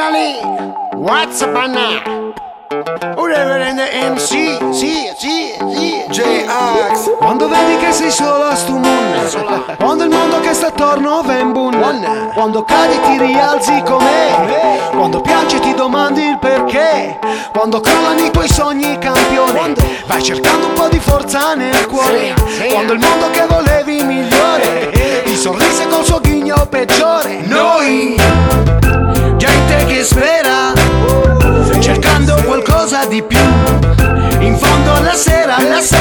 finally, what's up now? Reverendo MC, sì. J-Ax. Quando vedi che sei solo a stu mondo, quando il mondo che sta attorno va in bunna, quando cadi ti rialzi com'è, quando piangi ti domandi il perché, quando crollano i tuoi sogni campione, vai cercando un po' di forza nel cuore, quando il mondo che volevi migliore ti sorrise col suo ghigno peggiore. Noi, gente che spera, cercando qualcosa di più, in fondo alla sera,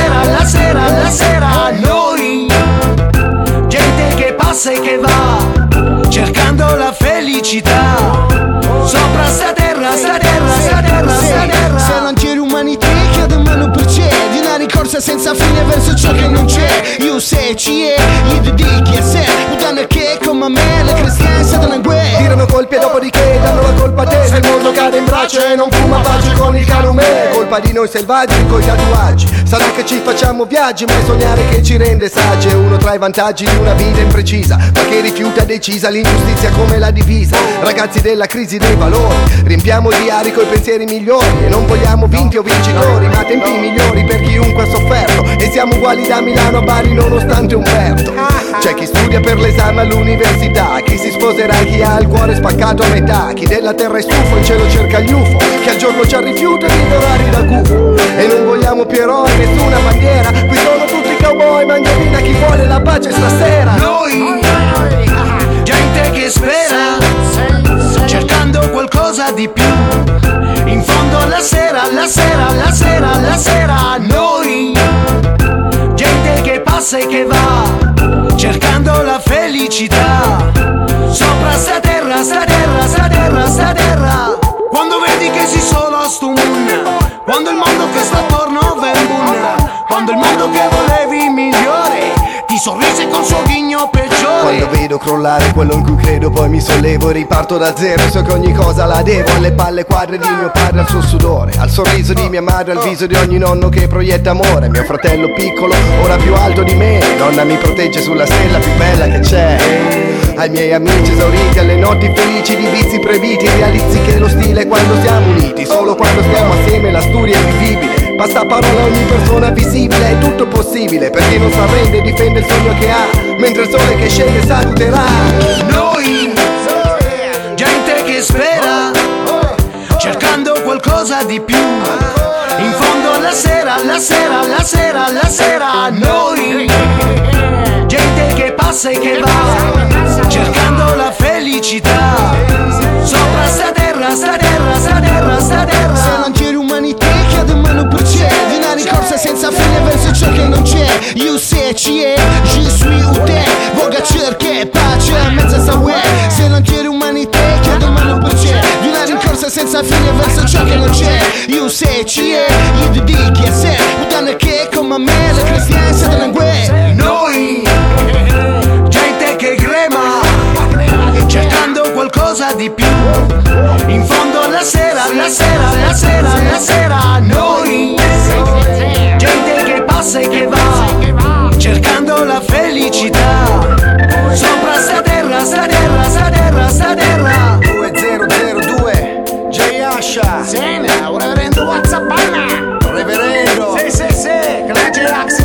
noi, gente che passa e che va, cercando la felicità, sopra sta terra. Se non c'è l'umanità che da mano procede, una ricorsa senza fine verso ciò che non c'è. Io se ci è, gli dedichi a sé, udando che come me, le cristiane sono in guerra. Tirano colpi e dopodiché danno la colpa a te. Se il mondo cade in braccio e non fuma pace con il calume, colpa di noi selvaggi coi tatuaggi. Sarà che ci facciamo viaggi, ma è sognare che ci rende saggi. È uno tra i vantaggi di una vita imprecisa, ma che rifiuta decisa l'ingiustizia come la divisa. Ragazzi della crisi dei valori, riempiamo i diari coi pensieri migliori, e non vogliamo vinti o vincitori, ma tempi migliori per chiunque ha sofferto. E siamo uguali da Milano a Bari nonostante Umberto. C'è chi studia per l'esame all'università, chi si sposerà e chi ha il cuore spaccato a metà, chi della terra è stufo in cielo cerca gli UFO, chi al giorno c'ha rifiuto di orari da gufo. E non vogliamo più eroi, nessuna bandiera, qui sono tutti cowboy, mangiavina chi vuole la pace stasera. Noi, gente che spera, cercando qualcosa di più, in fondo alla sera, noi, gente che passa e che va, cercando la felicità, sopra sta terra. Quando vedi che sei solo a stu mondo, quando il mondo che sta attorno va in bunna, quando il mondo che volevi migliore ti sorrise col suo ghigno peggiore. Quando vedo crollare quello in cui credo, poi mi sollevo e riparto da zero. So che ogni cosa la devo alle palle quadre di mio padre, al suo sudore, al sorriso di mia madre, al viso di ogni nonno che proietta amore. Mio fratello piccolo, ora più alto di me, nonna mi protegge sulla stella più bella che c'è. Ai miei amici esauriti, alle notti felici di vizi proibiti, realizzi che lo stile è quando siamo uniti, solo quando stiamo assieme la storia è vivibile. Basta parola, ogni persona visibile, è tutto possibile per chi non s'arrende e difende il sogno che ha, mentre il sole che scende saluterà. Noi, gente che spera, cercando qualcosa di più, in fondo alla sera, noi, gente che passa e che va, cercando la felicità, sopra sta terra. Se non c'è l'umanità che da mano procede, una ricorsa senza fine verso ciò che non c'è. Io se ci è, je suis où te, voga cerche pace a mezza sta web. Se non c'è l'umanità che da mano procede, una ricorsa senza fine verso ciò che non c'è. Io se ci è, gli dedichi a sé, udando che come me, le cristiane sono in guerra. Noi, gente che grema, cercando qualcosa di più, in fondo alla sera, noi, gente che passa e che va, cercando la felicità, sopra sta terra. 2002 J-Asha. Sì, reverendo, what's up now? Reverendo. Sì, che la J-Ax